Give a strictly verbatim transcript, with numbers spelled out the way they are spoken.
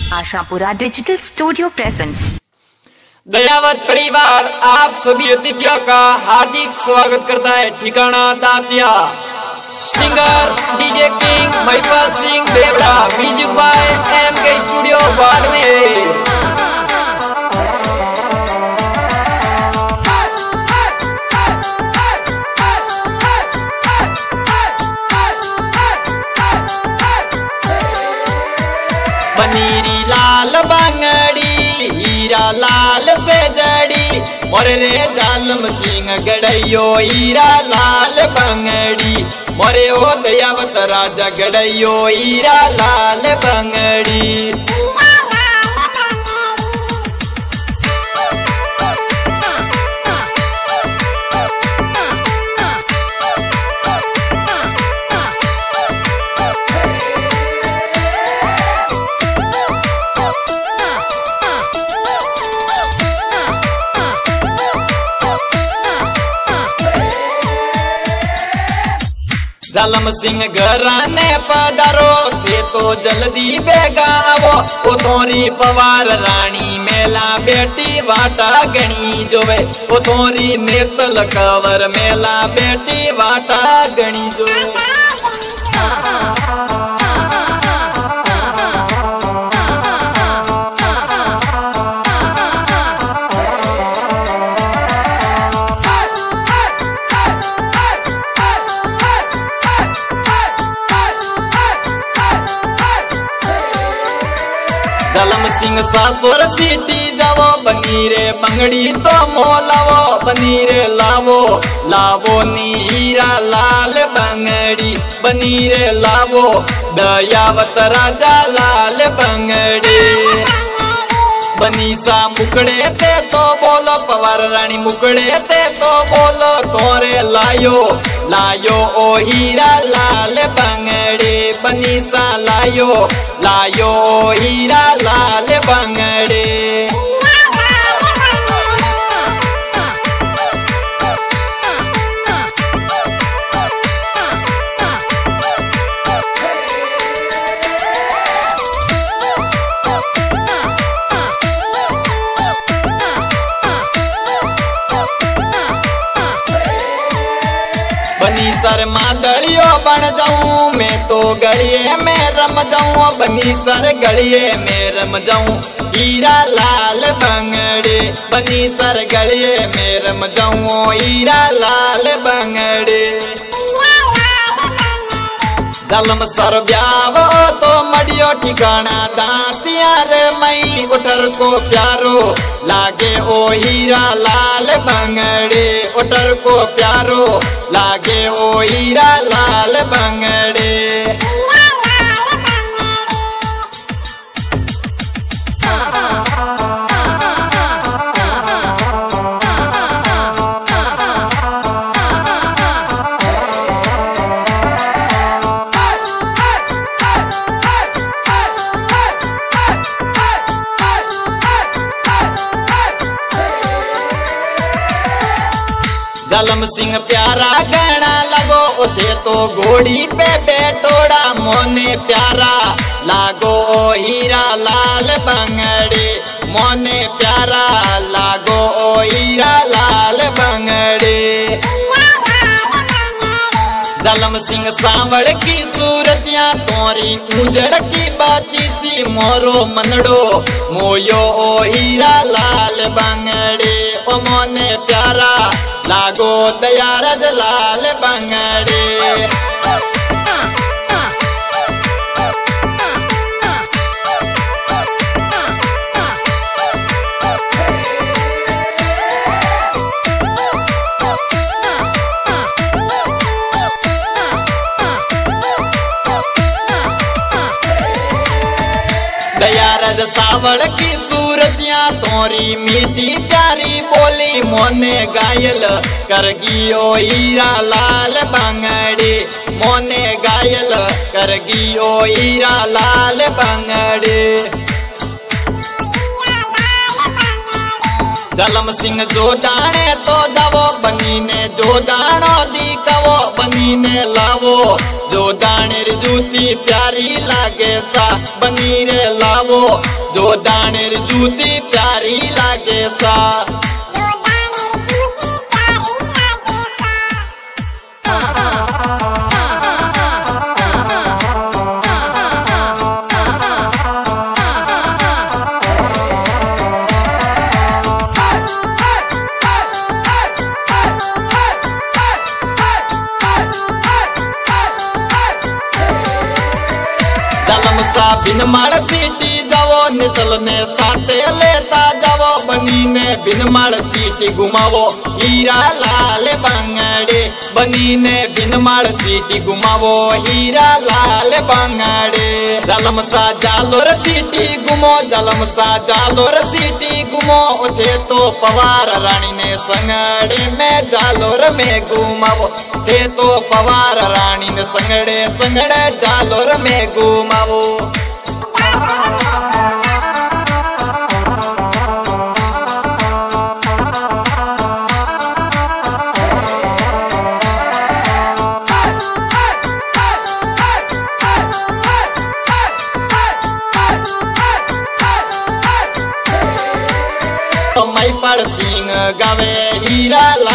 Ashapura digital studio presents. Dayawat परिवार आप सभी अतिथियों का हार्दिक स्वागत करता है। ठिकाना Datia. Singer DJ king Mahipal Singh Devda, music by M K studio Barmer. पनीरी लाल बांगड़ी हीरा लाल से जड़ी मोरे रे जालम सिंह गड़ैयो हीरा लाल बांगड़ी मोरे ओ दयावत राजा गड़ैयो हीरा लाल बांगड़ी। जालम सिंह घराने पधारो ते तो जल्दी बेगा आवो ओ तोरी पवार रानी मेला बेटी वाटा गणी जोवे ओ तोरी नेतल कवर मेला बेटी वाटा गणी जोवे। जालम सिंह सासुर सीटी जावो बनीरे बंगड़ी तो मोलावो बनीरे लावो लावो नीरा लाल बंगड़ी बनीरे लावो दयावत राजा लाल बंगड़ी। बनीसा मुकड़े ते तो बोलो पवार रानी मुकड़े ते तो बोलो तोरे लायो लायो ओ हीरा लाल बंगड़े बनीसा लायो लायो ओ हीरा लाल बंगड़े। बनी सर मादलियो बन जाऊं मैं तो गलिए में रम जाऊं बनी सर गलिए में रम जाऊं हीरा लाल बंगड़े बनी सर गलिए में रम जाऊं हीरा लाल बंगड़े। जालम सर ब्यावो तो मडियो ठिकाना दातिया रे मई उठर को प्यारो लागे ओ हीरा लाल बंगड़े उठर को प्यारो लागे ओ हीरा लाल बंगड़े। जालम सिंह प्यारा गहना लगो उठे तो घोड़ी पे बैठोड़ा मोने प्यारा लागो ओ हीरा लाल बंगड़े मोने प्यारा लागो ओ हीरा लाल बंगड़े। जालम सिंह सांवड़ की सूरतियां तोरी उजड़ की बाती सी मोरो मनड़ो मोयो ओ हीरा लाल बंगड़े ओ मोने प्यारा लागो दयारद लाल बंगड़े। दयारद सावड़ की सूरतियां तोरी मीठी प्यारी बोली मोने गायल करगी ओ हीरा लाल बंगड़े मोने गायल करगी ओ हीरा लाल बंगड़े। जालम सिंह जो दाने तो जावो बनी ने जो दानो दी कवो बनी ने लावो जो दाने री जूती प्यारी लागे सा बनी रे लावो दो दानेर जूती प्यारी लागे सा। बिन माड़ सीटी जाओ निचल ने साथे लेता जाओ बनी ने बिन माड़ सीटी घुमावो हीरा लाल बांगड़े। बनी ने बिन माड़ सीटी घुमावो हीरा लाल बांगड़े। जलम सा जालोर सीटी घुमो जलम सा जालोर सीटी घुमो थे तो पवार रानी ने संगड़े में जालोर में घुमावो थे तो पवार रानी ने संगड़े संगड़े जालोर में घुमावो। सिंह गावे हीरा